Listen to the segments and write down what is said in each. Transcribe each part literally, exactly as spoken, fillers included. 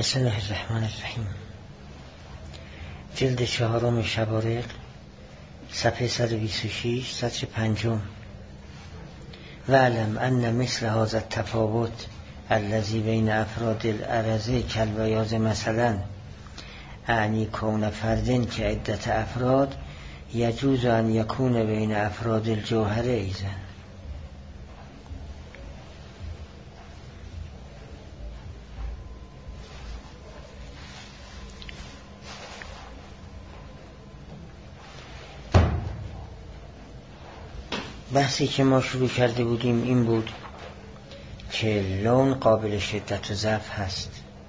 بسم الله الرحمن الرحیم. جلد چهارم شبارق، صفحه صد و بیست و شش، سطر پنجم. وعلم ان مثل هذا التفاوت الذي بین افراد الارض کالبیاض مثلا اعنی کون فردن که عدت افراد یجوز ان یکون بین افراد الجوهر ایضا. بحثی که ما شروع کرده بودیم این بود که لون قابل شدت و ضعف هست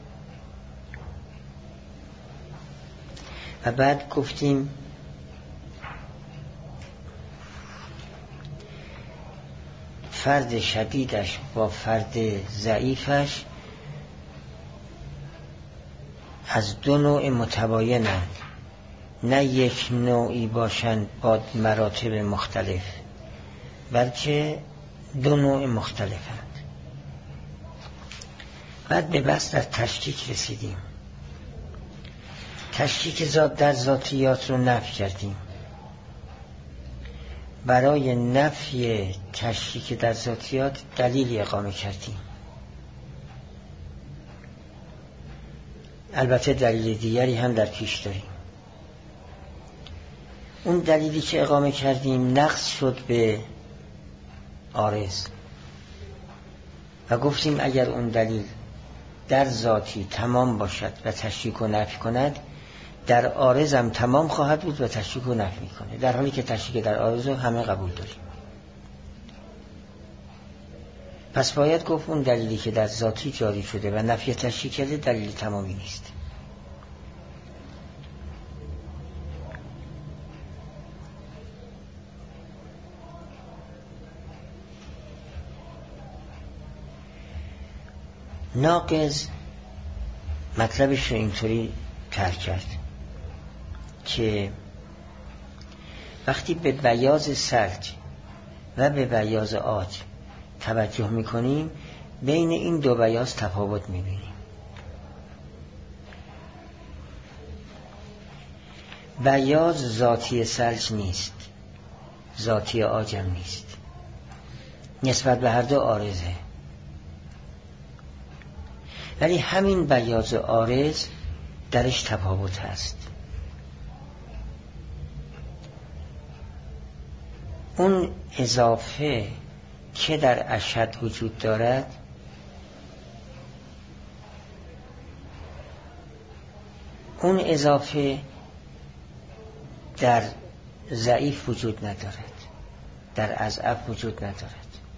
و بعد گفتیم فرد شدیدش با فرد ضعیفش از دو نوع متباینند، نه یک نوعی باشند با مراتب مختلف، بلکه دو نوع مختلفند. بعد به بحث در تشکیک رسیدیم. تشکیک ذات در ذاتیات رو نفی کردیم. برای نفی تشکیک در ذاتیات دلیلی اقامه کردیم. البته دلیل دیگری هم در پیش داریم. اون دلیلی که اقامه کردیم نقص شد به عارض و گفتیم اگر اون دلیل در ذاتی تمام باشد و تشکیک و نفی کند، در عارض هم تمام خواهد بود و تشکیک و نفی میکنه، در حالی که تشکیک در عارض رو همه قبول داریم. پس باید گفت اون دلیلی که در ذاتی جاری شده و نفی تشکیک کرده دلیل تمامی نیست. ناقض مطلبش رو اینطوری ترک کرد که وقتی به بیاض سلج و به بیاض عاج توجه میکنیم بین این دو بیاض تفاوت میبینیم. بیاض ذاتی سلج نیست، ذاتی عاجم نیست، نسبت به هر دو عارضه، ولی همین بیاض عارض درش تفاوت هست. اون اضافه که در اشد وجود دارد اون اضافه در ضعیف وجود ندارد، در اضعف وجود ندارد.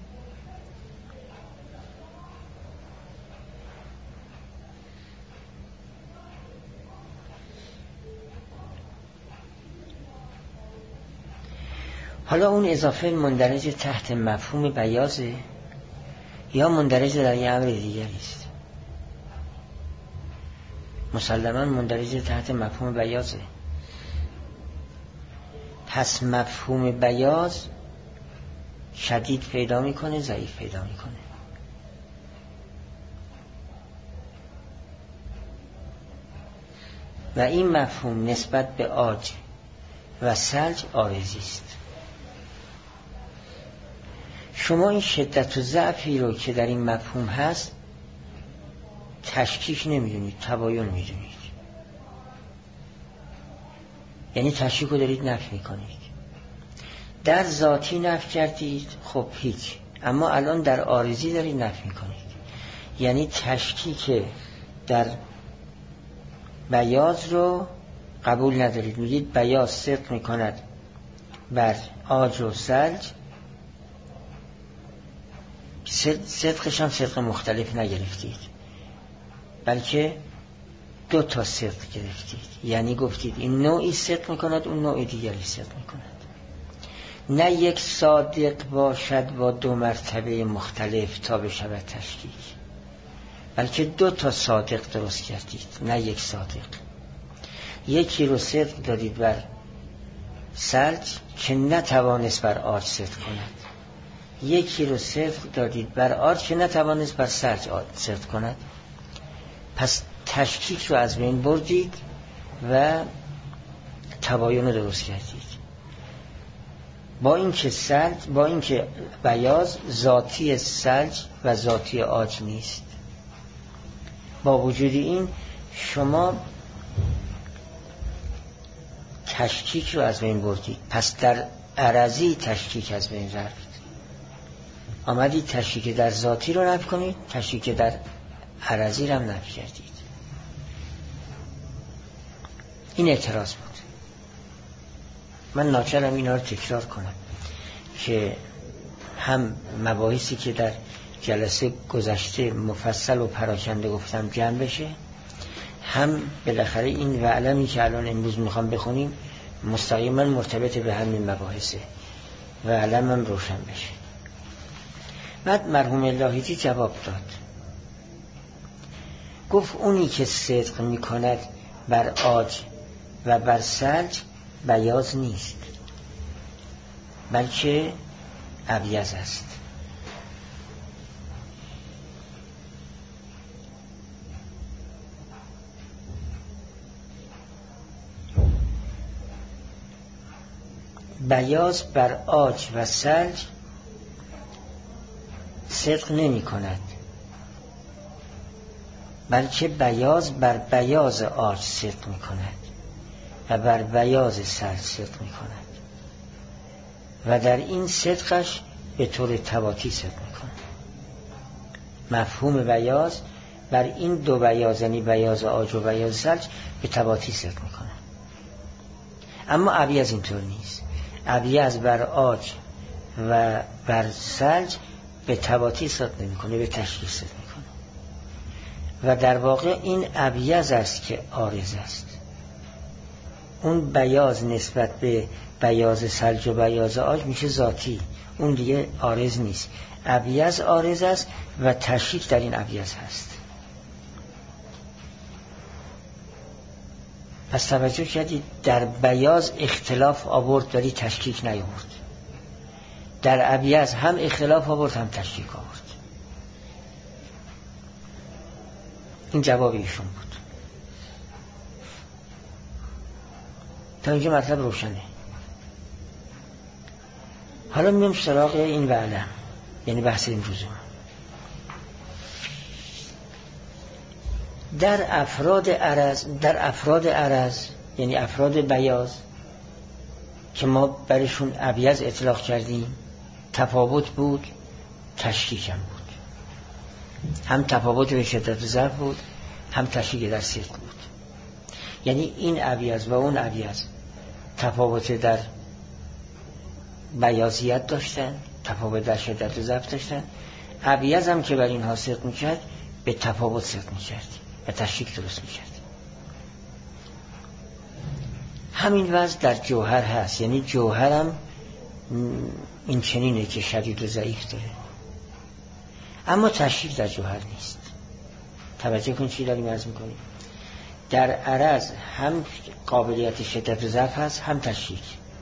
حالا اون اضافه مندرج تحت مفهوم بیاضه یا مندرج در یه امر دیگری است؟ مسلماً مندرج تحت مفهوم بیاضه. پس مفهوم بیاض شدید پیدا میکنه، ضعیف پیدا میکنه. و این مفهوم نسبت به عاج و سلج عارضی است. شما این شدت و ضعفی رو که در این مفهوم هست تشکیک نمیدونید، تباین میدونید. یعنی تشکیک رو دارید نفی میکنید. در ذاتی نفی کردید، خب هیچ، اما الان در عارضی دارید نفی میکنید. یعنی تشکیک در بیاض رو قبول ندارید. میگید بیاض صدق میکند بر عاج و سلج، صدقش هم صدق مختلف نگرفتید، بلکه دو تا صدق گرفتید. یعنی گفتید این نوعی صدق میکند، اون نوع دیگری صدق میکند. نه یک صادق باشد با دو مرتبه مختلف تا بشود تشکیک، بلکه دو تا صادق درست کردید، نه یک صادق. یکی رو صدق دادید بر سلج که نتوانست بر عاج صدق کند، یکی رو صدق دادید بر عاج که نتوانست بر سلج صدق کند. پس تشکیک رو از بین بردید و تباین رو درست کردید. با اینکه سلج با اینکه بیاض ذاتی سلج و ذاتی عاج نیست، با وجود این شما تشکیک رو از بین بردید. پس در عرضی تشکیک از بین رفت، آمدید تشکیک در ذاتی رو نفی کنید، تشکیک در عرضی رو هم نفی کردید. این اعتراض بود. من ناچارم اینا رو تکرار کنم که هم مباحثی که در جلسه گذشته مفصل و پراکنده گفتم جمع بشه، هم بالاخره این وعلمی که الان امروز میخوام بخونیم مستقیما مرتبط به همین مباحثه، وعلم هم روشن بشه. بعد مرحوم لاهیجی جواب داد، گفت اونی که صدق میکند بر عاج و بر سلج بیاض نیست، بلکه ابیض است. بیاض بر عاج و سلج صدق نمی کند، بلکه بیاض بر بیاض عاج صدق می کند و بر بیاض سلج صدق می کند و در این صدقش به طور تواتی صدق می کند. مفهوم بیاض بر این دو بیاض، یعنی بیاض عاج و بیاض سلج، به تواتی صدق می کند. اما ابیض اینطور نیست. ابیض بر عاج و بر سلج به تواتی صدق نمی کنه، به تشکیل صدق می کنه. و در واقع این ابیض است که عارض است. اون بیاض نسبت به بیاض سلج و بیاض عاج میشه ذاتی، اون دیگه عارض نیست. ابیض عارض است و تشکیل در این ابیض هست. پس توجه کردید در بیاض اختلاف آورد ولی تشکیک نیاورد، در ابیض هم اختلاف آورد هم تشکیک آورد. این جواب ایشون بود. تا اینجا مطلب روشنه. حالا میام سراغ این وعلم، یعنی بحث امروز. در افراد عرض در افراد عرض یعنی افراد بیاض که ما برشون ابیض اطلاق کردیم، تفاوت بود، تشکیک هم بود. هم تفاوت به شدت ضعف بود، هم تشکیک در صدق بود. یعنی این ابیض و اون ابیض تفاوت در بیاضیت داشتن، تفاوت در شدت ضعف داشتن. ابیض هم که بر اینها صدق میکرد به تفاوت صدق میکرد و تشکیک درست میکرد. همین وضع در جوهر هست، یعنی جوهر هم این چنینه که شدید و ضعیف داره، اما تشکیک در جوهر نیست. توجه کن چی داریم عرض میکنیم. در عرض هم قابلیت شدت و ضعف هست، هم تشکیک.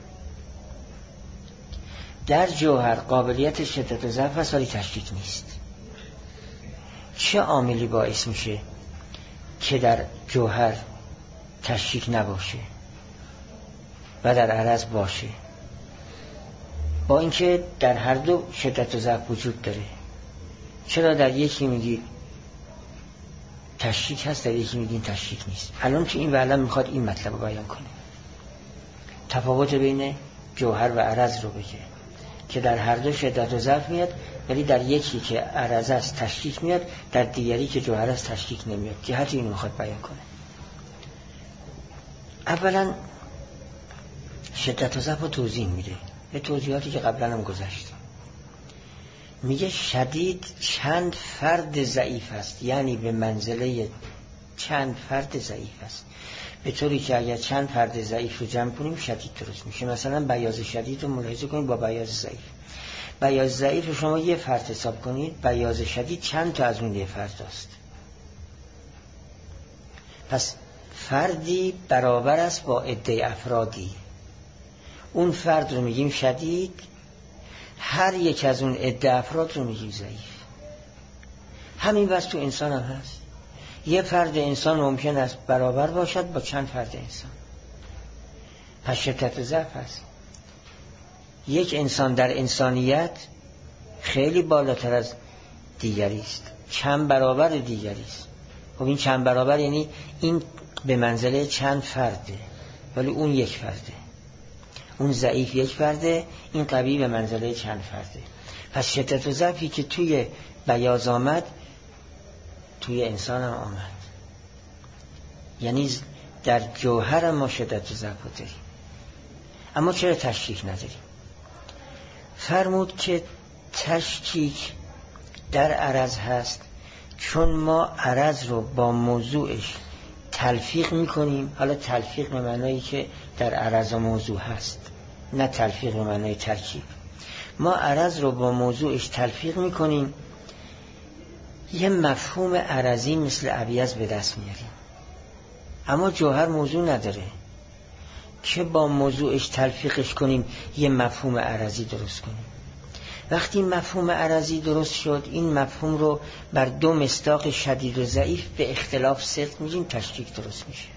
در جوهر قابلیت شدت و ضعف هست ولی تشکیک نیست. چه عاملی باعث میشه که در جوهر تشکیک نباشه و در عرض باشه؟ با اینکه در هر دو شدت و ضعف وجود داره. چرا در یکی میگی تشکیک هست، در یکی میگین تشکیک نیست؟ الان که این وعلم میخواد این مطلب رو بیان کنه، تفاوت بین جوهر و عرض رو بگه که در هر دو شدت و ضعف میاد، ولی در یکی که عرض است تشکیک میاد، در دیگری که جوهر است تشکیک نمیاد. جهت اینو میخواد بیان کنه. اولا شدت و ضعف رو توضیح میده، به توضیحاتی که قبلا هم گذشت. میگه شدید چند فرد ضعیف است، یعنی به منزله چند فرد ضعیف است، به طوری که اگر چند فرد ضعیف رو جمع کنیم شدید درست میشه. مثلا بیاض شدید رو ملاحظه کنید با بیاض ضعیف. بیاض ضعیف رو شما یه فرد حساب کنید، بیاض شدید چند تا از اون یه فرد است. پس فردی برابر است با عده افرادی. اون فرد رو میگیم شدید، هر یک از اون عده افراد رو میگیم ضعیف. همین واسه تو انسان هم هست. یه فرد انسان ممکن است برابر باشد با چند فرد انسان. پس شدت ضعف هست. یک انسان در انسانیت خیلی بالاتر از دیگری است، چند برابر دیگری است. خب این چند برابر یعنی این به منزله چند فرده، ولی اون یک فرده. اون ضعیف یک فرده، این قوی به منزله چند فرده. پس شدت و ضعفی که توی بیاض آمد توی انسان هم آمد. یعنی در جوهر ما شدت و ضعف داریم، اما چرا تشکیک نداریم؟ فرمود که تشکیک در عرض هست چون ما عرض رو با موضوعش تلفیق میکنیم. حالا تلفیق به معنایی که در عرض و موضوع هست، نه تلفیق به معنای ترکیب. ما عرض رو با موضوعش تلفیق میکنیم، یه مفهوم عرضی مثل ابیض به دست میاریم، اما جوهر موضوع نداره که با موضوعش تلفیقش کنیم یه مفهوم عرضی درست کنیم. وقتی مفهوم عرضی درست شد، این مفهوم رو بر دو مصداق شدید و ضعیف به اختلاف صدق میگیم، تشکیک درست میشه.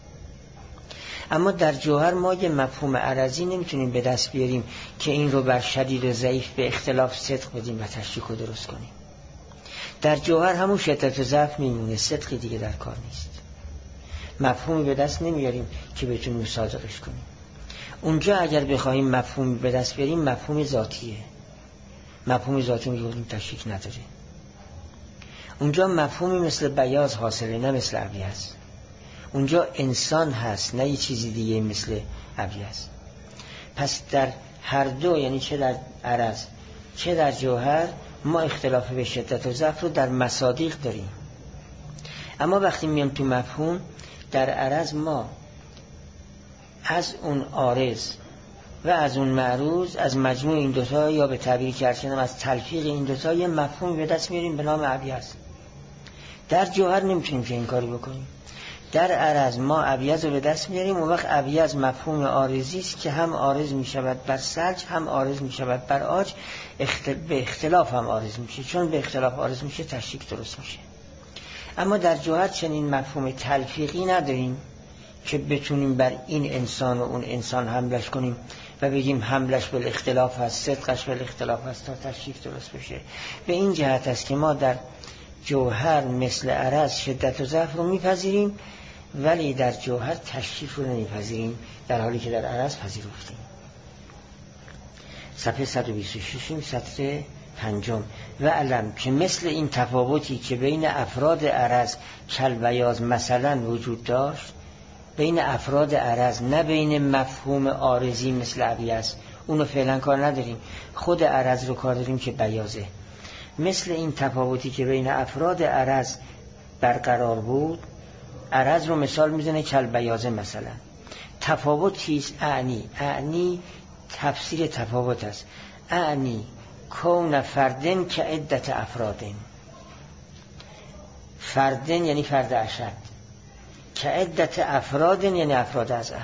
اما در جوهر ما یه مفهوم عرضی نمیتونیم به دست بیاریم که این رو بر شدید و ضعیف به اختلاف صدق بدیم و تشکیک رو درست کنیم. در جوهر همون شدت و ضعف میمونه، صدقی دیگه در کار نیست. مفهومی به دست نمیاریم که بتونیم صادقش کنیم. اونجا اگر بخوایم مفهومی به دست بیاریم، مفهوم ذاتیه. مفهوم ذاتی میگیم تشکیک نداره. اونجا مفهومی مثل بیاض حاصله، نه مثل ابیض. اونجا انسان هست، نه یه چیزی دیگه مثل ابیض. پس در هر دو، یعنی چه در عرض چه در جوهر، ما اختلاف به شدت و ضعف رو در مصادیق داریم. اما وقتی میام تو مفهوم، در عرض ما از اون عارض و از اون معروض، از مجموع این دوتا، یا به تعبیر کردن از تلفیق این دوتا، یه مفهوم به دست میاریم به نام ابیض. در جوهر نمیتونیم که این کاری بکنیم. در عرض ما ابیض رو به دست میاریم، اون وقت ابیض مفهوم عارضی است که هم عارض میشود بر سلج، هم عارض میشود بر عاج، اختل... به اختلاف هم عارض میشه. چون به اختلاف عارض میشه، تشکیک درست میشه. اما در جوهر چنین مفهوم تلفیقی نداریم که بتونیم بر این انسان و اون انسان حملش کنیم و بگیم حملش به اختلاف هست، صدقش به اختلاف هست تا تشکیک درست بشه. به این جهت است که ما در جوهر مثل عرض شدت و ضعف رو میپذیریم، ولی در جوهر تشکیک رو نمیپذیریم، در حالی که در عرض پذیرفتیم. صفحه صد و بیست و شش، سطر پنجم. و علم که مثل این تفاوتی که بین افراد عرض کل بیاض مثلا وجود داشت، بین افراد عرض، نه بین مفهوم عارضی مثل ابیض، اونو فعلا کار نداریم، خود عرض رو کار داریم که بیاضه. مثل این تفاوتی که بین افراد عرض برقرار بود، عرض رو مثال میزنه کل بیاضه مثلا. تفاوت چیست؟ اعنی اعنی تفسیر تفاوت است. اعنی کون فردن که عدت افرادن. فردن یعنی فرد اشد، که عدت افرادن یعنی افراد اضعف.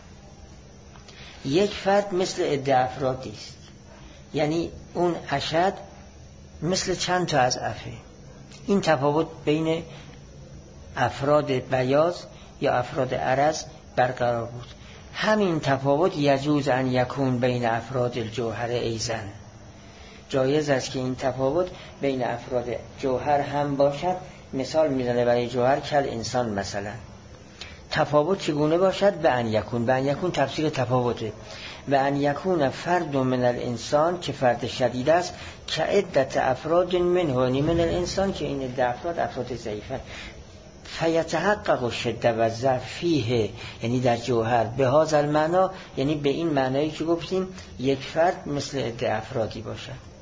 یک فرد مثل عده افرادی است، یعنی اون اشد مثل چند تا اضعفه. این تفاوت بین افراد بیاض یا افراد عرض برقرار بود. همین تفاوت یجوز ان یکون بین افراد الجوهر ایزن. جایز است که این تفاوت بین افراد جوهر هم باشد. مثال میزنه برای جوهر کل انسان مثلا. تفاوت چگونه باشد؟ به ان یکون. به ان یکون تفسیر تفاوته. به ان یکون فرد من الانسان که فرد شدید است، که عدت افراد منه من الانسان که این عده افراد افراد ضعیفن. فیتحقق الشده و ضعف فیه، یعنی در جوهر به هذا المعنا، یعنی به این معنایی که گفتیم یک فرد مثل عده افرادی باشد.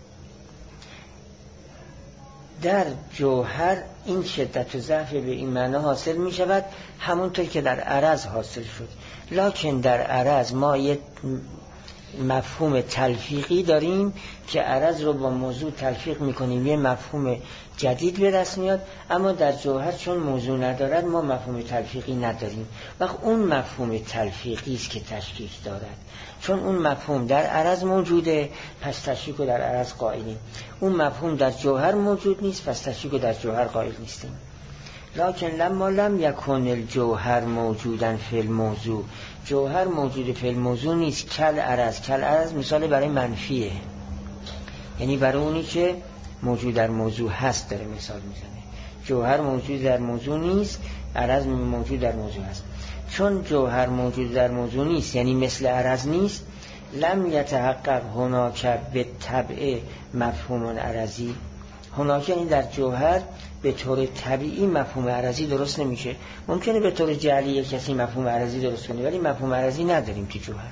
در جوهر این شدت و ضعف به این معنا حاصل می شود، همونطور که در عرض حاصل شد. لکن در عرض ما یک مفهوم تلفیقی داریم که عرض رو با موضوع تلفیق می کنیم، یه مفهوم جدید به دست میاد. اما در جوهر چون موضوع ندارد، ما مفهوم تلفیقی نداریم. وقت اون مفهوم تلفیقی است که تشکیک دارد، چون اون مفهوم در عرض موجوده، پس تشکیک رو در عرض قائلیم. اون مفهوم در جوهر موجود نیست، پس تشکیک رو در جوهر قائل نیستیم. لکن لما لم یکن الجوهر موجودن فی الموضوع، جوهر موجود فی الموضوع نیست. کل عرض، کل عرض مثال برای منفیه، یعنی برای اونی که موجود در موضوع هست داره مثال میزنه. جوهر موجود در موضوع نیست، عرض موجود در موضوع هست. چون جوهر موجود در موضوع نیست یعنی مثل عرض نیست، لم یتحقق هناک به طبع مفهوم عرضی. هناک یعنی در جوهر به طور طبیعی مفهوم عرضی درست نمیشه. ممکنه به طور جعلی کسی مفهوم عرضی درست کنه ولی مفهوم عرضی نداریم تو جوهر.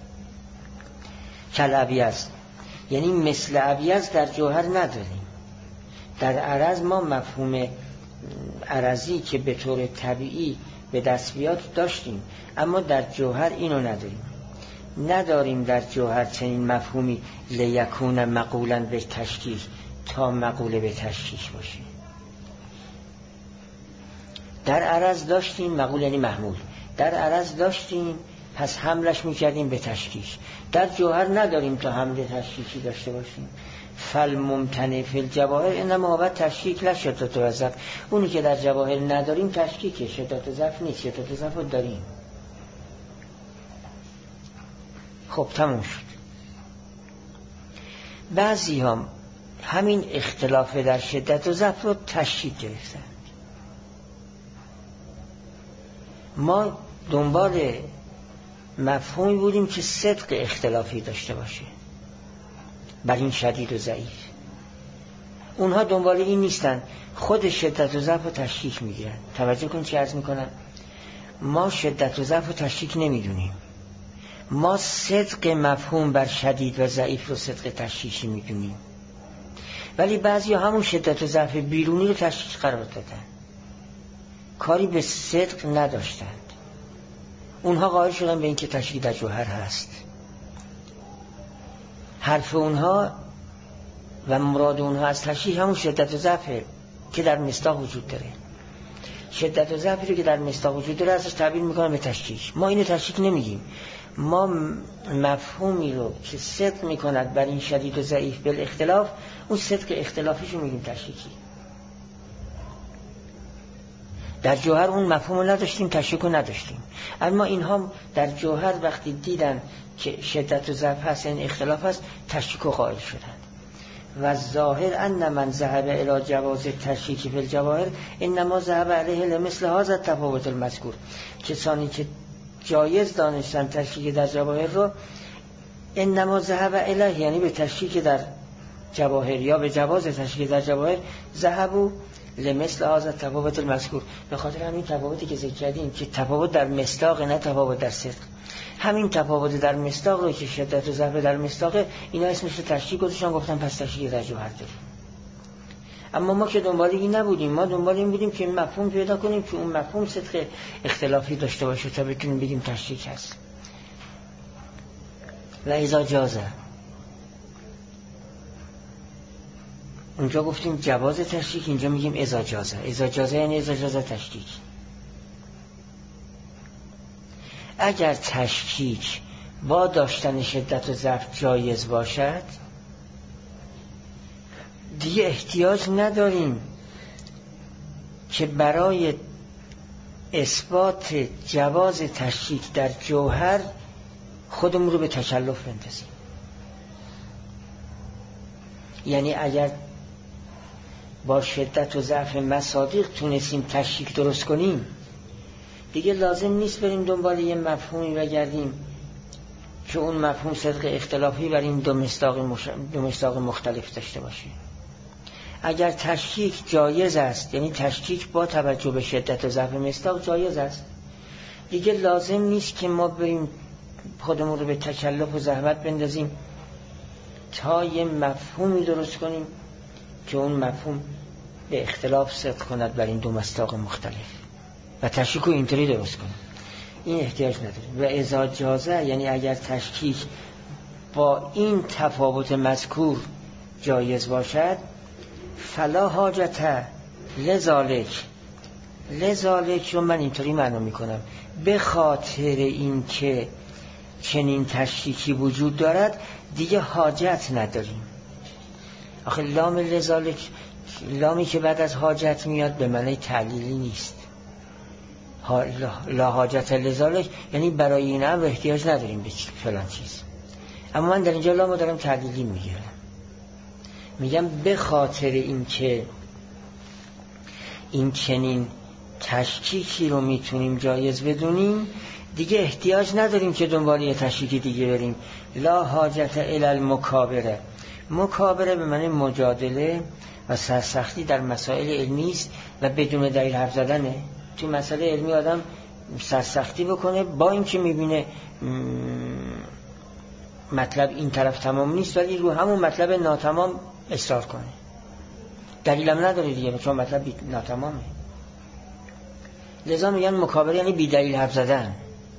کل ابیض یعنی مثل ابیض در جوهر نداریم. در عرض ما مفهوم عرضی که به طور طبیعی به دست بیاد داشتیم، اما در جوهر اینو نداریم. نداریم در جوهر چنین مفهومی لیکون مقولا به تشکیک، تا مقوله به تشکیک باشه. در عرض داشتیم، مقول یعنی محمول، در عرض داشتیم پس حملش میکردیم به تشکیک. در جوهر نداریم تا حمله تشکیکی داشته باشیم. فالممتنع فی الجواهر انما هو تشکیک لا شدت و ضعف. اونی که در جواهر نداریم تشکیکه، شدت و ضعف نیست. شدت و ضعف رو داریم. خب تموم شد. بعضی هم همین اختلاف در شدت و ضعف رو تشکیک گرفتن. ما دنبال مفهومی بودیم که صدق اختلافی داشته باشه بر این شدید و ضعیف. اونها دنبال این نیستن، خود شدت و ضعف رو تشکیک میگیرن. توجه کن چی عرض میکنن. ما شدت و ضعف رو تشکیک نمیدونیم، ما صدق مفهوم بر شدید و ضعیف رو صدق تشکیکی میدونیم. ولی بعضی همون شدت و ضعف بیرونی رو تشکیک قرار دادن، کاری به صدق نداشتند. اونها قائل شدن به این که تشکیک در جوهر هست. حرف اونها و مراد اونها از تشکیک همون شدت و ضعفه که در مصداق وجود داره. شدت و ضعفی رو که در مصداق وجود داره ازش تعبیر میکنن به تشکیک. ما اینو تشکیک نمیگیم، ما مفهومی رو که صدق میکند بر این شدید و ضعیف بالاختلاف، اون صدق اختلافیش رو میگیم تشکیکی. در جوهر اون مفهوم رو نداشتیم، تشکیک رو نداشتیم. اما اینها در جوهر وقتی دیدن که شدت و ضعف هست، این اختلاف هست، تشکیک رو قائل شدند. و ظاهر ان من ذهب الی جواز تشکیک فی الجواهر انما ذهب علیه لمثل هذا التفاوت المذکور. کسانی که جایز دانستن تشکیک در جواهر رو، انما ذهب الیه یعنی به تشکیک در جواهر یا به جواز تشکیک در جواهر، ذهبوا لمثل هذا التفاوت المذکور. به خاطر همین تفاوتی که ذکر کردیم که تفاوت در مصداق نه تفاوت در صدق، همین تفاوت در مصداق رو که شدت و ضعف در مصداق، اینا اسمش رو تشکیک گذاشتن، گفتن پس تشکیک در جوهر داریم. اما ما که دنبال این نبودیم، ما دنبال این بودیم که مفهوم پیدا کنیم که اون مفهوم صدق اختلافی داشته باشه تا بتونیم بگیم تشکیک هست. و اذا جازه، اونجا گفتیم جواز تشکیک، اینجا میگیم اذا جازه. اذا جازه یعنی اذا جازه تشکیک. اگر تشکیک با داشتن شدت و ضعف جایز باشد، دیگه احتیاج نداریم که برای اثبات جواز تشکیک در جوهر خودمون رو به تکلف بندازیم. یعنی اگر با شدت و ضعف مصادیق تونستیم تشکیک درست کنیم، دیگه لازم نیست بریم دنبال یه مفهومی بگردیم که اون مفهوم صدق اختلافی بر این دو مصداق مش... دو مصداق مختلف داشته باشه. اگر تشکیک جایز است، یعنی تشکیک با توجه به شدت و ضعف مصداق جایز است، دیگه لازم نیست که ما بریم خودمون رو به تکلف و زحمت بندازیم تا یه مفهومی درست کنیم که اون مفهوم به اختلاف صدق کند بر این دو مصداق مختلف و تشکیک رو اینطوری درست کنیم. این احتیاج نداریم. و اذا جازه یعنی اگر تشکیک با این تفاوت مذکور جایز باشد، فلا حاجت لذالک. لذالک رو من اینطوری معنا میکنم، به خاطر این که چنین تشکیکی وجود دارد دیگه حاجت نداریم. آخه لام لذالک لامی که بعد از حاجت میاد به معنی تعلیلی نیست. لا حاجت لذالک یعنی برای این امر احتیاج نداریم به فلان چیز. اما من در اینجا لامو دارم تعلیلی میگیرم، میگم به خاطر این که این چنین تشکیکی رو میتونیم جایز بدونیم، دیگه احتیاج نداریم که دنبال یه تشکیک دیگه بریم. لا حاجت الی المکابره. مکابره به معنی مجادله و سرسختی در مسائل علمی است و بدون دلیل حرف زدنه. تو مسئله علمی آدم سرسختی بکنه با اینکه میبینه مطلب این طرف تمام نیست، ولی رو همون مطلب ناتمام اصرار کنه. دلیلم نداره دیگه، چون مطلب ناتمامه. لذا میگن مکابره یعنی بی دلیل حرف زدن.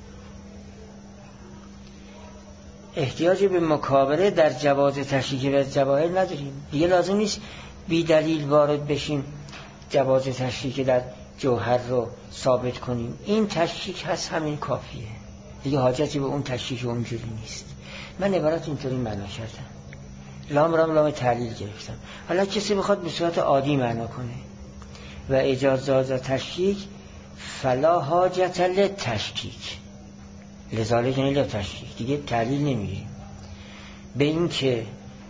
احتیاج به مکابره در جواز تشریک و جواهر نداریم. دیگه لازم نیست بی دلیل وارد بشیم جواز تشریک در جوهر رو ثابت کنیم. این تشریک هست، همین کافیه. دیگه حاجتی به اون تشریک اونجوری نیست. من عبارت اینطوری معنا کردم، لام رام لام تعلیل گرفتم. حالا کسی بخواد به صورت عادی معنا کنه و اجازه تشریک فلا حاجت لتشکیک، لذالک یعنی لتشکیک، دیگه تعلیل نمیگیم به این که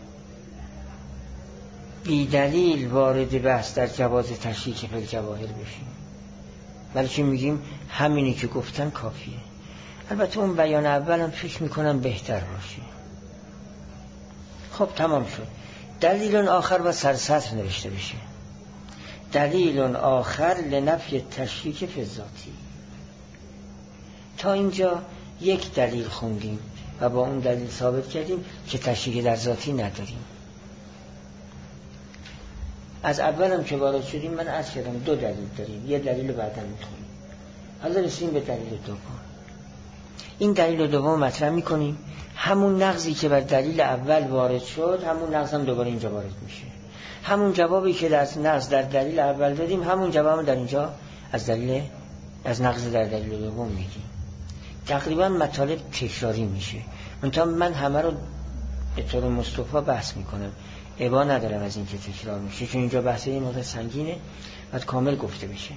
بی دلیل وارد بحث در جواز تشریک فی الجواهر بشیم، بلکه میگیم همینی که گفتن کافیه. البته اون بیان اولم فکر میکنم بهتر باشه. خب تمام شد. دلیل آخر و سرسطر نوشته بشه. دلیل آخر لنفی تشریک فی الذاتی. تا اینجا یک دلیل خوندیم و با اون دلیل ثابت کردیم که تشریک در ذاتی نداریم. از اولم که وارد شدیم من عرض کردم دو دلیل داریم، یه دلیل بعدا میخونیم. حالا رسیدیم به دلیل دوم. این دلیل دوم مطرح میکنیم. همون نقضی که بر دلیل اول وارد شد، همون نقض هم دوباره اینجا وارد میشه. همون جوابی که در نقض در دلیل اول دادیم، همون جواب هم در اینجا از دلیل از نقض در دلیل دوم میگیم. تقریبا مطالب تکراری میشه. منتها من همه رو به طور مصطفی بحث میکنم، ابا ندارم از این که تکرار میشه، چون اینجا بحث این مقدار سنگینه، باید کامل گفته بشه.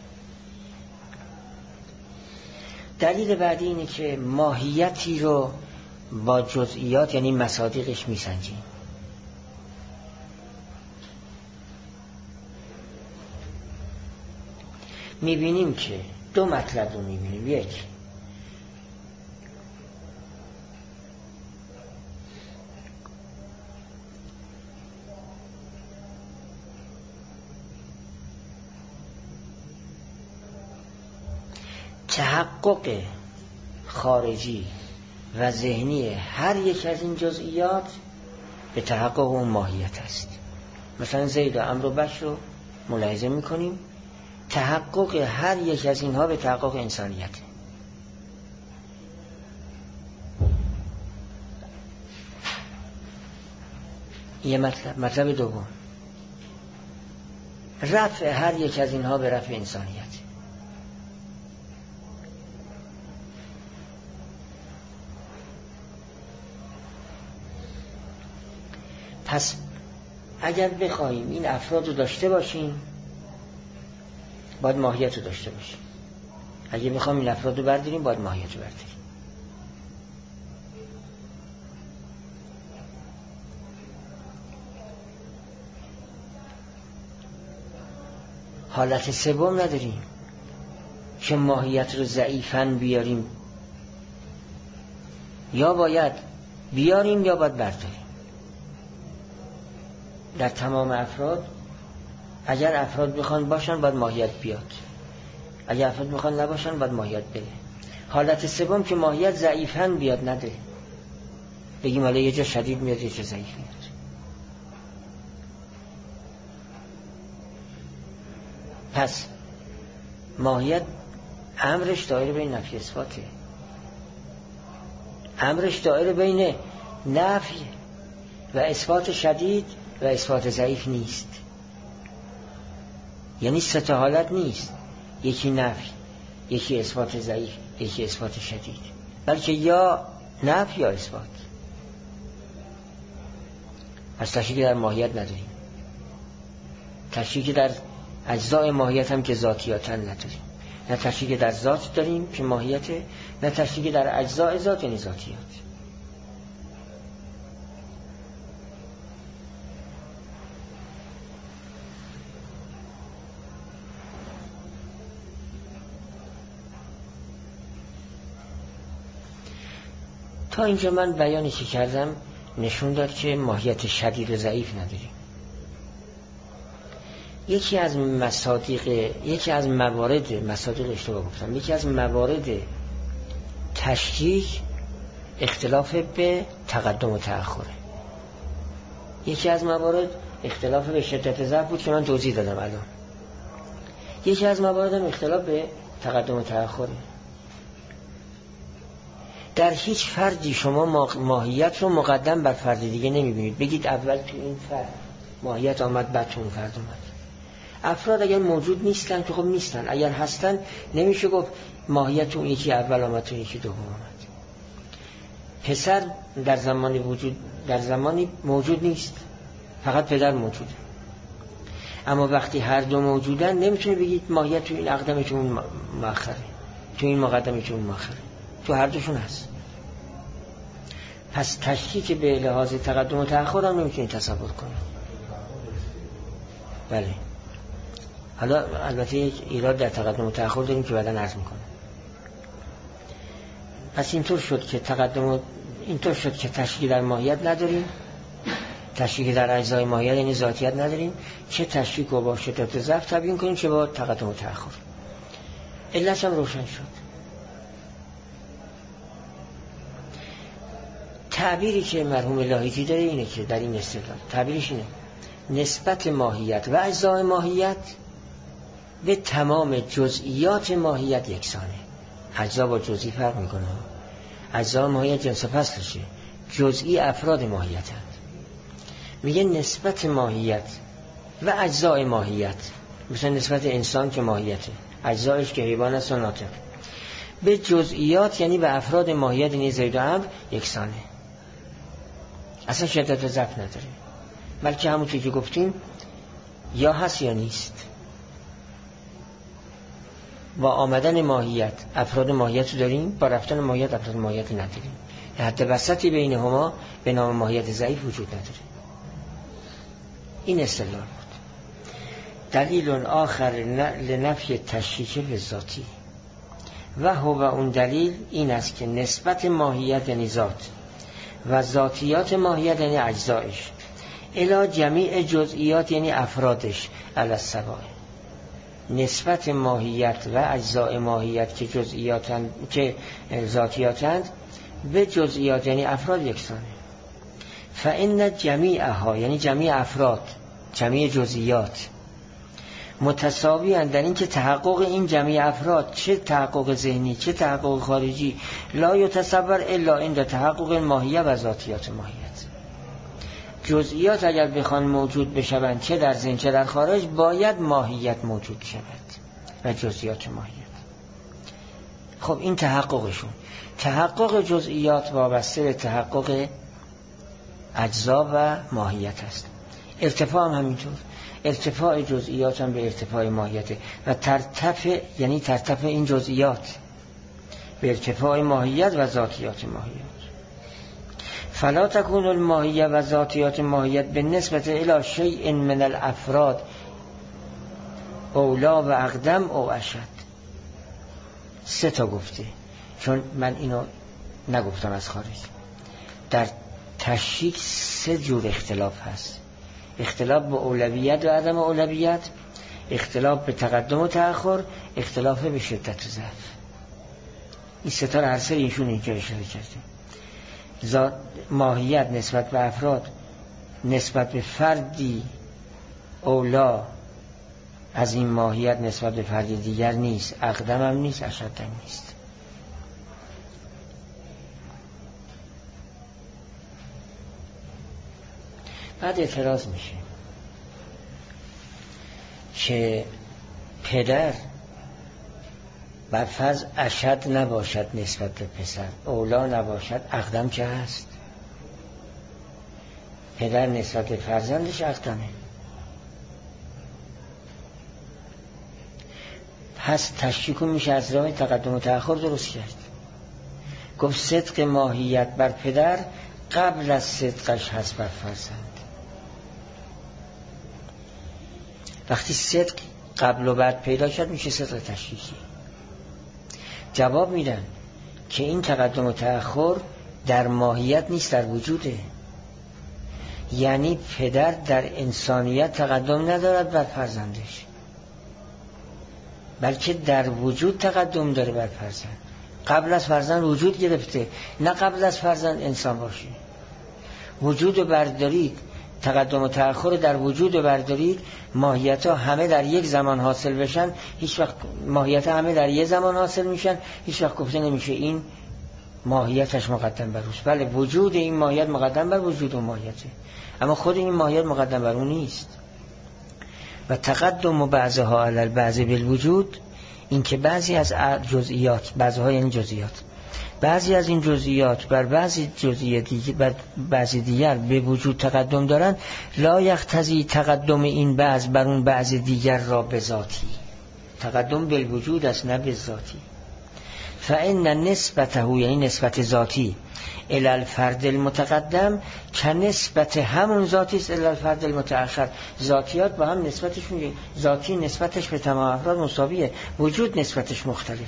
دلیل بعدی اینه که ماهیتی رو با جزئیات یعنی مصادیقش میسنجیم. میبینیم که دو مطلب رو میبینیم. یک، تحقق خارجی و ذهنی هر یک از این جزئیات به تحقق اون ماهیت است. مثلا زید و عمرو و بشر رو ملاحظه میکنیم، تحقق هر یک از اینها به تحقق انسانیت. یه مطلب. مطلب دوم، رفع هر یک از اینها به رفع انسانیت. پس اگر بخوایم این افراد رو داشته باشیم، باید ماهیت رو داشته باشیم. اگر بخوایم این افراد رو برداریم، باید ماهیت رو برداریم. حالت سوم نداریم که ماهیت رو ضعیفاً بیاریم. یا باید بیاریم یا باید برداریم. در تمام افراد اگر افراد بخوان باشن باید ماهیت بیاد، اگر افراد بخوان نباشن باید ماهیت بده. حالت سوم که ماهیت ضعیفاً بیاد نده، بگیم حالا یه جا شدید میاد یه جا ضعیف میاد. پس ماهیت امرش دایره بین نفی اثباته، امرش دایره بین نفی و اثبات شدید و اثبات ضعیف نیست. یعنی سه تا حالت نیست، یکی نفی، یکی اثبات ضعیف، یکی اثبات شدید، بلکه یا نفی یا اثبات. پس تشکیل در ماهیت نداریم. تشریک در اجزای ماهیت هم که ذاتیاتن نداریم، نه تشریک در ذات داریم که ماهیت، نه تشریک در اجزای ذات یعنی ذاتیات. تا اینجا من بیانی که کردم نشون داد که ماهیت شدید و ضعیف نداریم. یکی از مصادیق یکی از موارد مصادیق اشتباه گفتم یکی از موارد تشریک اختلاف به تقدم و تأخره. یکی از موارد اختلاف به شدت ضعف بود که من توضیح دادم الان. یکی از موارد هم اختلاف به تقدم و تأخره. در هیچ فردی شما ماهیت رو مقدم بر فرد دیگه نمیبینید بگید اول تو این فرد ماهیت آمد بعد تو اون فرد آمد. افراد اگر موجود نیستن که خب نیستن، اگر هستن نمیشه گفت ماهیت اون یکی اول آمد تو یکی دوم آمد. پسر در زمانی وجود در زمانی موجود نیست، فقط پدر موجوده. اما وقتی هر دو موجودن نمیتونه بگید ماهیت تو این اقدمه تو اون مؤخره، تو این مقدمه تو اون مؤخره، تو هر دوشون هست. پس تشکیک به لحاظ تقدم و تأخر هم نمیتونید تصور کنید. بله. حالا البته یک ایراد در تقدم و تأخر داریم که بعداً عرض میکنم. پس اینطور شد که تقدم و اینطور شد که تشکیک در ماهیت نداریم، تشکیک در اجزای ماهیت یعنی ذاتیت نداریم، چه تشکیک رو با شدت ضعف تبیین کنیم چه با تقدم و تأخر. علتش هم روشن شد. تعبیری که مرحوم لاهیتی داره اینه که در این استدلال تعبیرش اینه: نسبت ماهیت و اجزای ماهیت به تمام جزئیات ماهیت یکسانه. اجزا با جزئی فرق میکنه. اجزای ماهیت جنس فصلشه، جزئی افراد ماهیتند. میگه نسبت ماهیت و اجزای ماهیت، مثلا نسبت انسان که ماهیته، اجزایش که حیوان است و ناطق، به جزئیات یعنی به افراد ماهیت یعنی زید و عمرو یکسانه. اصلا شدت ضعف نداره، بلکه همونطور که گفتیم یا هست یا نیست. با آمدن ماهیت افراد ماهیت رو داریم، با رفتن ماهیت افراد ماهیت نداریم. حتی وسطی بین هما به نام ماهیت ضعیف وجود نداره. این استدلال بود. دلیل آخر لنفی تشکیک به ذاتی و هو اون دلیل این است که نسبت ماهیت یعنی ذات و ذاتیات ماهیت یعنی اجزایش الی جمیع جزئیات یعنی افرادش علی السواء. نسبت ماهیت و اجزای ماهیت که جزئیاتند که ذاتیاتند به جزئیات یعنی افراد یکسانه. فإن جمیعها یعنی جمیع افراد، جمیع جزئیات متساوی اند در این که تحقق این جمیع افراد، چه تحقق ذهنی چه تحقق خارجی، لا یتصور الا عند تحقق ماهیه و ذاتیات ماهیت. جزئیات اگر بخوان موجود بشوند چه در ذهن چه در خارج، باید ماهیت موجود شود و جزئیات ماهیت. خب این تحققشون. تحقق جزئیات وابسته به تحقق اجزا و ماهیت است. ارتفاع هم همینطور. ارتفاع جزئیات هم به ارتفاع ماهیت و ترتفع یعنی ترتفع این جزئیات به ارتفاع ماهیت و ذاتیات ماهیت. فلا تكون الماهیه و ذاتیات ماهیت به نسبت الی شیء من الافراد اولا و اقدم او اشد. سه تا گفته، چون من اینو نگفتم از خارج. در تشکیک سه جور اختلاف هست: اختلاف به اولویت و عدم اولویت، اختلاف به تقدم و تأخر، اختلاف به شدت و ضعف. این سه تا هر سه ایشون اینجا اشاره کرده. ذات ماهیت نسبت به افراد نسبت به فردی اولا از این ماهیت نسبت به فردی دیگر نیست، اقدم هم نیست، اشد هم نیست. بعد اعتراض میشه که پدر بر فرض اشد نباشد نسبت به پسر، اولا نباشد، اقدم که هست. پدر نسبت به فرزندش اقدمه. هست تشکیک میشه از راه تقدم و تأخر درست کرد. گفت صدق ماهیت بر پدر قبل از صدقش هست بر فرزند. وقتی صدق قبل و بعد پیدا شد میشه صدق تشکیکی. جواب میدن که این تقدم و تأخر در ماهیت نیست، در وجوده. یعنی پدر در انسانیت تقدم ندارد بر فرزندش، بلکه در وجود تقدم داره بر فرزند. قبل از فرزند وجود گرفته، نه قبل از فرزند انسان باشه. وجود و بردارید، تقدم و تأخر در وجود و بردارید، ماهیت ها همه در یک زمان حاصل بشن، هیچ وقت ماهیت ها همه در یک زمان حاصل میشن، هیچ وقت گفته نمیشه این ماهیتش مقدم بر اوست. بله وجود این ماهیت مقدم بر وجود و ماهیته، اما خود این ماهیت مقدم بر اون نیست. و تقدم بعضها علی البعض بالوجود، این که بعضی از جزئیات، بعضها یعنی جزئیات، بعضی از این جزئیات بر بعضی جزئیات دیگر بر بعضی دیگر به وجود تقدم دارند، لا یقتضی تقدم این بعض بر اون بعض دیگر را به ذاتی. تقدم بالوجود است نه به ذاتی. فإن نسبته، یعنی نسبت ذاتی، الی الفرد المتقدم که نسبت همون ذاتی است الی الفرد المتأخر. ذاتیات با هم نسبتشون، ذاتی نسبتش به تمام افراد مساویه، وجود نسبتش مختلفه.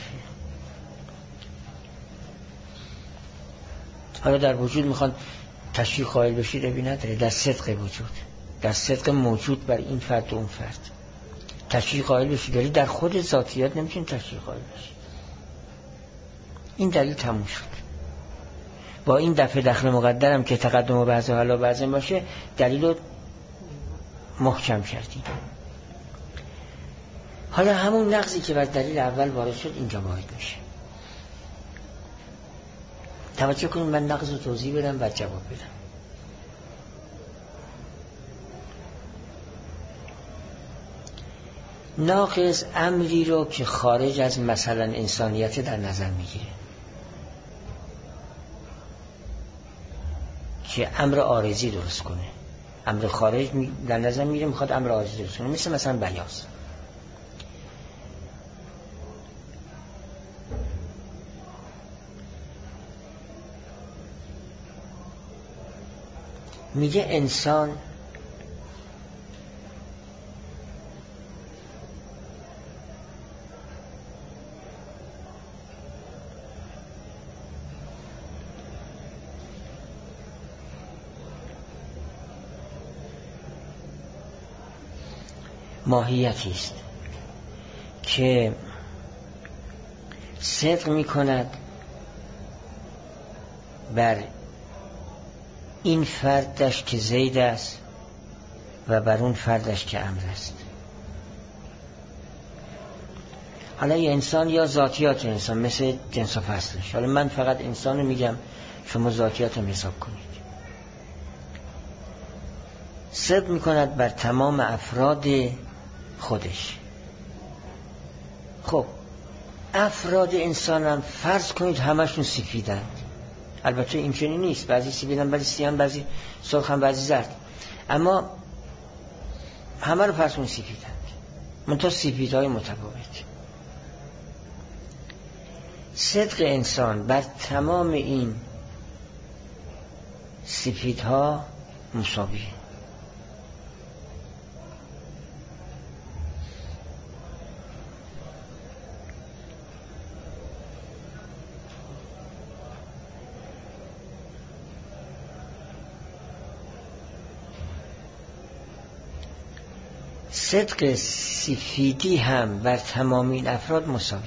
حالا در وجود میخوان تشریح قائل بشید ابی نداره، در صدق وجود، در صدق موجود بر این فرد و اون فرد تشریح قائل بشید، ولی در خود ذاتیات نمیتونید تشریح قائل بشید. این دلیل تموم شد. با این دفع دخل مقدرم که تقدم و بعض و حالا بعضم باشه دلیل رو محکم کردیم. حالا همون نقضی که بر دلیل اول وارد شد اینجا وارد میشه. توجه کنید من نقض رو توضیح بدم و جواب بدم. ناقض امری رو که خارج از مثلا انسانیت در نظر میگیره، که امر عارضی درست کنه، امر خارج در نظر میگیره میخواد امر عارضی درست کنه، مثل مثلا بیاض. میگه انسان ماهیتی است که صدق می کند بر این فردش که زید است و بر اون فردش که امر است. حالا یه انسان یا ذاتیات انسان مثل جنس و فصلش، حالا من فقط انسان رو میگم، شما ذاتیات هم حساب کنید. صدق می کند بر تمام افراد خودش. خب افراد انسان هم فرض کنید همشون سفیدند، البته این چنین نیست، بعضی سفیدن بعضی سیان بعضی سرخن بعضی زرد، اما همه رو فرض کنید سفیدند، منتها سفیدهای متفاوت. صدق انسان بر تمام این سفیدها مساویه. صدق سفیدی هم بر تمام این افراد مساویه.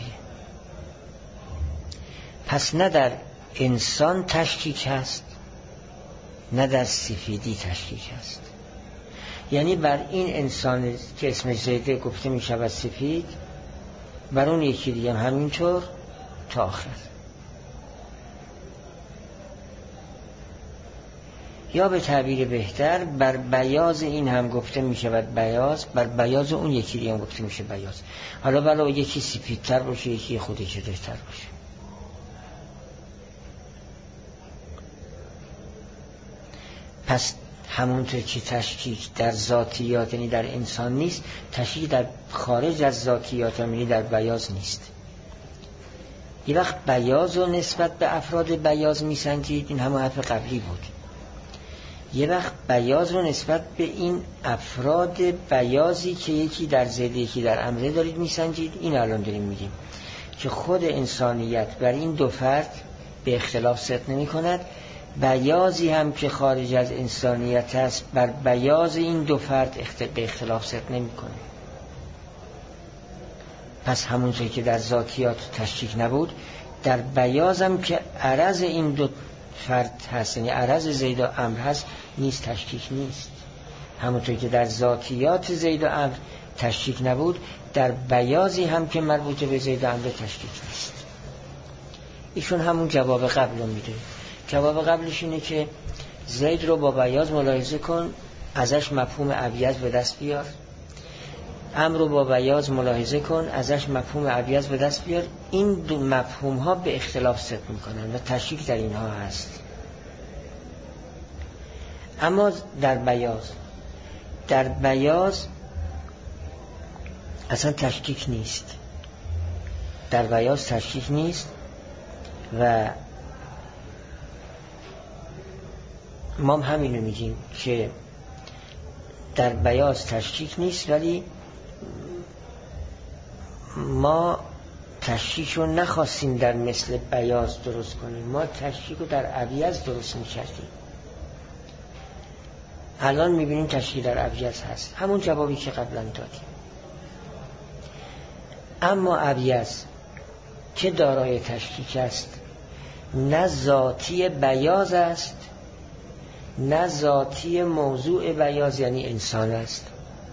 پس نه در انسان تشکیک هست نه در سفیدی تشکیک هست. یعنی بر این انسان که اسمش زیده گفته می شود سفید، بر اون یکی دیگه هم همینطور تا آخر. یا به تعبیر بهتر بر بیاض این هم گفته می شود بیاض، بر بیاض اون یکی دیگه هم گفته میشه بیاض. حالا بلا یکی سفیدتر باشه یکی خودی چدهتر باشه. پس همونطور که تشکیک در ذاتیات یعنی در انسان نیست، تشکیک در خارج از ذاتیات یعنی در بیاض نیست. یه وقت بیاض رو نسبت به افراد بیاض میسنجید، این همون حرف قبلی بود. یه وقت بیاض رو نسبت به این افراد بیاضی که یکی در زید یکی در امره دارید میسنجید. این الان داریم میگیم که خود انسانیت بر این دو فرد به اختلاف صدق نمی کند، بیاضی هم که خارج از انسانیت است بر بیاض این دو فرد به اختلاف صدق نمی کنه. پس همونطور که در ذاتیات تشکیک نبود، در بیاض هم که عرض این دو فرد هست یعنی عرض زید و امر هست نیست، تشکیک نیست. همونطور که در ذاتیات زید و امر تشکیک نبود، در بیاضی هم که مربوط به زید و امر تشکیک نیست. ایشون همون جواب قبل رو میده. جواب قبلش اینه که زید رو با بیاض ملاحظه کن، ازش مفهوم ابیض به دست بیار. امر رو با بیاض ملاحظه کن، ازش مفهوم ابیض به دست بیار. این دو مفهوم ها به اختلاف صدق میکنن و تشکیک در اینها هست. اما در بیاض در بیاض اصلا تشکیک نیست. در بیاض تشکیک نیست و ما هم همینو میگیم که در بیاض تشکیک نیست، ولی ما تشکیک رو نخواستیم در مثل بیاض درست کنیم، ما تشکیک رو در ابیض درست میکردیم. الان میبینیم تشکیک در ابیض هست، همون جوابی که قبلا دادیم. بیاض ابیض که دارای تشکیک است، نه ذاتی بیاض است نه ذاتی موضوع بیاض یعنی انسان است.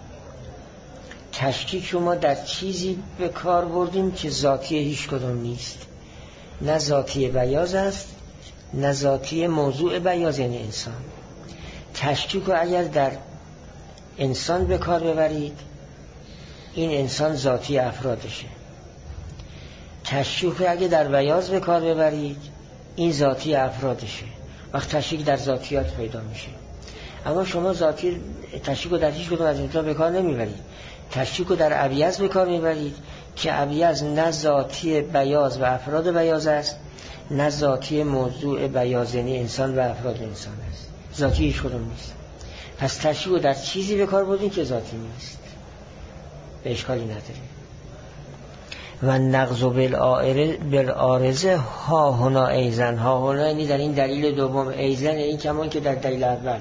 تشکیک رو ما در چیزی به کار بردیم که ذاتی هیچ کدوم نیست، نه ذاتی بیاض است نه ذاتی موضوع بیاض یعنی انسان. تشکیک رو اگر در انسان به کار ببرید، این انسان ذاتی افرادشه. تشکیک رو اگر در بیاض به کار ببرید، این ذاتی افرادشه. وقت تشکیک در ذاتیات پیدا میشه. اما شما ذاتی تشکیک رو در هیچ کدوم از اینجا به کار نمیبرید. تشکیک رو در ابیض به کار میبرید که ابیض نه ذاتی بیاض و افراد بیاض است نه ذاتی موضوع بیاض یعنی انسان و افراد انسان است. ذاتی هیچ کدوم نیست. پس تشکیک رو در چیزی به کار بردیم که ذاتی نیست، به اشکالی نداره. و نقض بالعارضه ها هنا ایزن، ها هنا یعنی در این دلیل دوم، ایزن این کمان که در دلیل اول.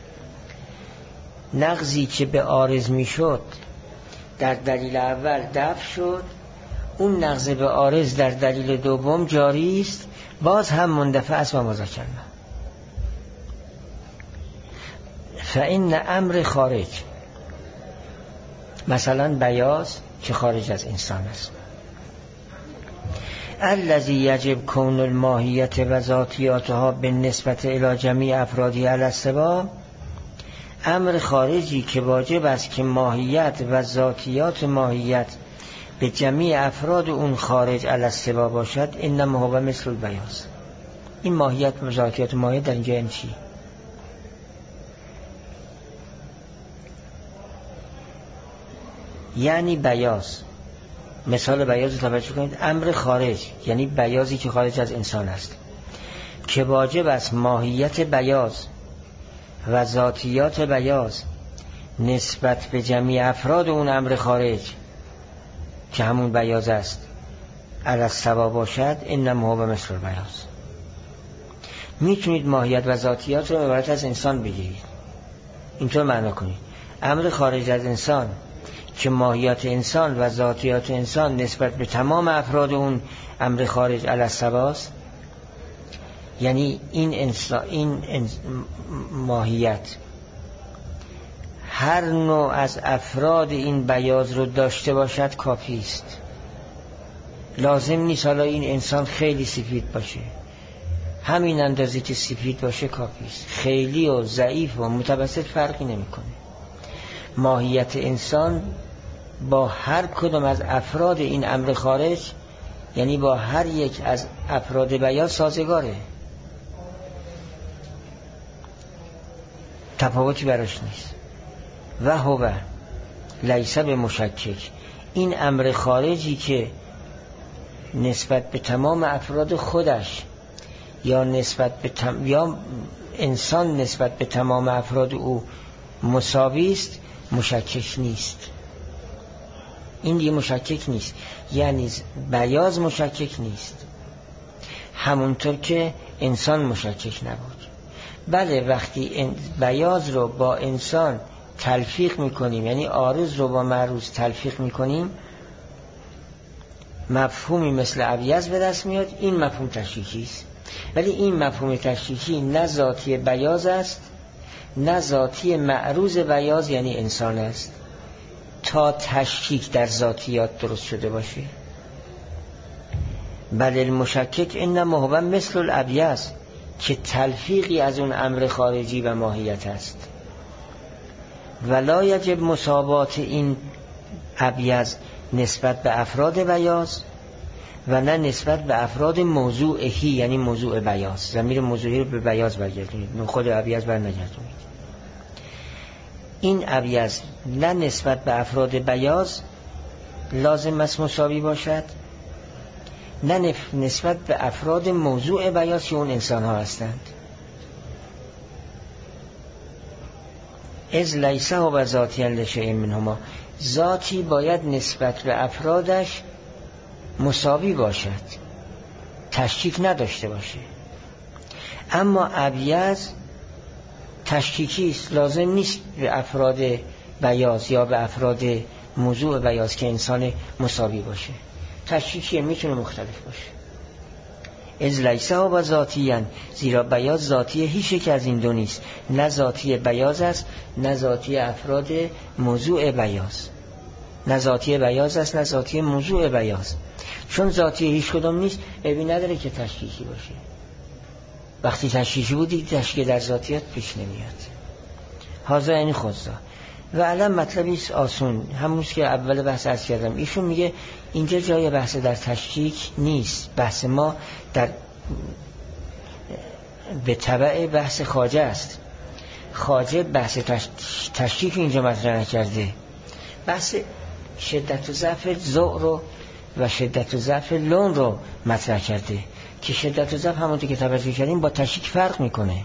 نقضی که به عارض می شد در دلیل اول دفع شد، اون نقض به عارض در دلیل دوم جاری است، باز هم مندفع است و مذاکرنا. فإن امر خارج، مثلا بیاض که خارج از انسان است، الذی یجب کون الماهیت و ذاتیاتها بالنسبت الی جمیع افرادی علی السوا، امر خارجی که واجب است که ماهیت و ذاتیات ماهیت به جمیع افراد اون خارج علی السوا باشد، انما هو مثل البیاض. این ماهیت و ذاتیات ماهیت در اینجا این چی؟ یعنی بیاض، مثال بیاض رو توجه کنید، امر خارج یعنی بیاضی که خارج از انسان است که واجب است ماهیت بیاض و ذاتیات بیاض نسبت به جمیع افراد اون امر خارج که همون بیاض است علی السوا باشد، انما هو مثل البیاض. میتونید ماهیت و ذاتیات رو عبارت از انسان بگیرید، اینطور معنا کنید امر خارج از انسان که ماهیت انسان و ذاتیات انسان نسبت به تمام افراد اون امر خارج علی السوا است، یعنی این انسان، این انس... ماهیت هر نوع از افراد این بیاض رو داشته باشد کافی است. لازم نیست حالا این انسان خیلی سفید باشه، همین اندازه که سفید باشه کافی است. خیلی و ضعیف و متوسط فرقی نمیکنه. ماهیت انسان با هر کدوم از افراد این امر خارج، یعنی با هر یک از افراد بیاض سازگاره. تفاوتی براش نیست. و هو لیس به مشکک، این امر خارجی که نسبت به تمام افراد خودش یا نسبت به تم... یا انسان نسبت به تمام افراد او مساوی است، مشکک نیست. این دیگه مشکک نیست، یعنی بیاض مشکک نیست، همونطور که انسان مشکک نبود. بله وقتی بیاض رو با انسان تلفیق میکنیم، یعنی عارض رو با معروض تلفیق میکنیم، مفهومی مثل ابیض به دست میاد. این مفهوم تشکیکی است، ولی این مفهوم تشکیکی نه ذاتی بیاض است نه ذاتی معروض بیاض یعنی انسان است تا تشکیک در ذاتیات درست شده باشه. بل المشکک انما هو مثل الابیض، که تلفیقی از اون امر خارجی و ماهیت است. ولا یجب مساوات این ابیض نسبت به افراد بیاض و نه نسبت به افراد موضوعهی، یعنی موضوع بیاض. ضمیر موضوعی رو به بیاض برگردونید، خود ابیض برنگردونید. این ابیض نه نسبت به افراد بیاض لازم است مساوی باشد، نه نسبت به افراد موضوع بیاض که اون انسان ها هستند. از لیسه و ذاتی لشیء منهما، ذاتی باید نسبت به افرادش مساوی باشد، تشکیک نداشته باشه. اما ابیض تشکیکی است، لازم نیست به افراد بیاض یا به افراد موضوع بیاض که انسان مساوی باشه. تشکیکی میتونه مختلف باشه. از لیسه و ذاتیان، زیرا بیاض ذاتی هیچ یک از این دو نیست، نه ذاتی بیاض است نه ذاتی افراد موضوع بیاض، نه ذاتی بیاض است نه ذاتی موضوع بیاض. چون ذاتی هیچ کدوم نیست عیبی نداره که تشکیکی باشه. وقتی تشکیکی بودی تشکیک در ذاتیات پیش نمیاد. هذا یعنی خدا. و الان مطلبی است آسون، همون که اول بحث عرض کردم. ایشون میگه اینجا جای بحث در تشکیک نیست، بحث ما در به تبع بحث خواجه است. خواجه بحث تشکیک اینجا مطرح نکرده، بحث شدت و ضعف ذوق رو و شدت و ضعف لون رو مطرح کرده که شدت و ضعف همونطور که توجه کردیم با تشکیک فرق میکنه.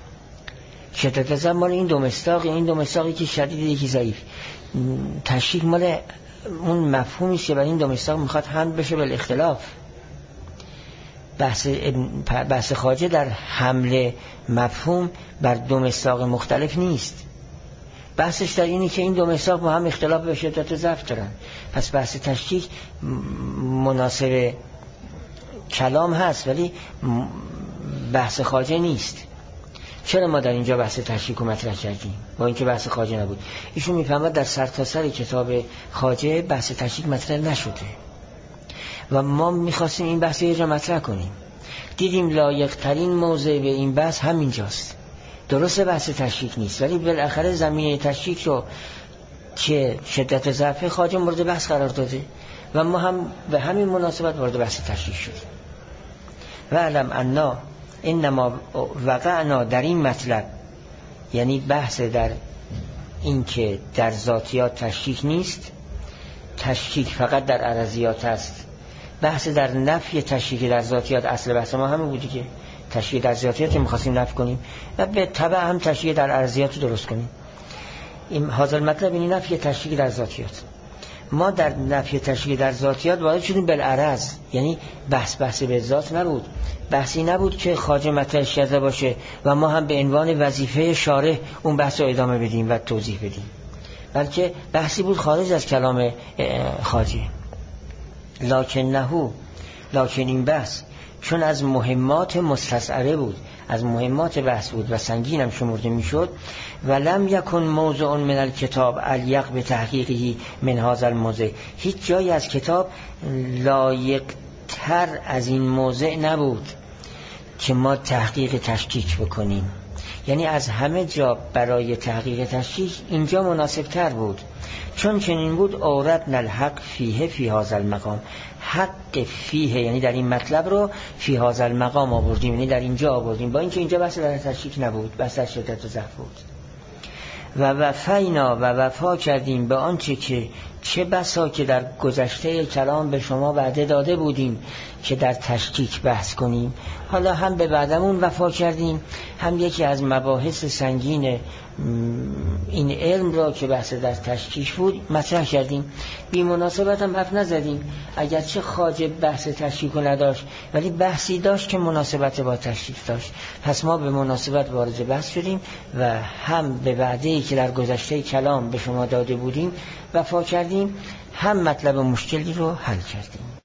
شدت و ضعف مال این دو مصداق، این دو مصداقی که شدید یکی ضعیف. تشکیک مال اون مفهومی است که برای این دو مصداق میخواد حمل بشه بل اختلاف. بحث بحث خواجه در حمل مفهوم بر دو مصداق مختلف نیست، بحثش در اینی که این دو مصداق با هم اختلاف به شدت و ضعف دارن. پس بحث تشکیک مناسب کلام هست ولی بحث خواجه نیست. چرا ما در اینجا بحث تشکیک رو مطرح کردیم با اینکه بحث خواجه نبود؟ ایشون میفهمد در سرتاسر کتاب خواجه بحث تشکیک مطرح نشده و ما میخواستیم این بحث یه جا مطرح کنیم. دیدیم لایق ترین موضع به این بحث همینجاست. درست بحث تشکیک نیست ولی بالاخره زمینه تشکیک رو که شدت و ضعف خواجه مورد بحث قرار داده و ما هم به همین مناسبت وارد بحث تشکیک شدیم. و علم انا انما وقعنا در این مطلب، یعنی بحث در این که در ذاتیات تشکیک نیست، تشکیک فقط در عرضیات است. بحث در نفی تشکیک در ذاتیات اصل بحث ما همه بودی که تشکیک در ذاتیات می‌خواستیم نفی کنیم و به تبع هم تشکیک در عرضیات رو درست کنیم. این حاصل مطلب این نفی تشکیک در ذاتیات. ما در نفی تشکیک در ذاتیات وارد شدیم بالعرض، یعنی بحث بحث به ذات نبود، بحثی نبود که خواجه مطرح کرده باشه و ما هم به عنوان وظیفه شارح اون بحث رو ادامه بدیم و توضیح بدیم، بلکه بحثی بود خارج از کلام خواجه. لکن نهو لکن این بحث چون از مهمات مستصعره بود، از مهمات بحث بود و سنگین هم شمرده میشد، و لم یکن موضوع من الکتاب الیق به تحقیقی من هذا الموضع، هیچ جایی از کتاب لایق تر از این موضع نبود که ما تحقیق تشکیک بکنیم. یعنی از همه جا برای تحقیق تشکیک اینجا مناسب تر بود. چون چنین بود اوردنا الحق فیه فی هذا المقام، حق فیه یعنی در این مطلب رو فی هذا المقام آوردیم، یعنی در اینجا آوردیم، با اینکه اینجا بحث در تشکیک نبود، بحث در شدت و ضعف بود. و وفینا و وفا کردیم به آنچه که چه بسا که در گذشته کلام به شما وعده داده بودیم که در تشکیک بحث کنیم، حالا هم به بعدمون وفا کردیم، هم یکی از مباحث سنگین این علم را که بحث در تشکیک بود مطرح کردیم. بی مناسبت هم حرف نزدیم، اگرچه خواجه بحث تشکیک نداشت ولی بحثی داشت که مناسبت با تشکیک داشت. پس ما به مناسبت وارد بحث شدیم و هم به وعده‌ای که در گذشته کلام به شما داده بودیم وفا کردیم، هم مطلب مشکلی رو حل کردیم.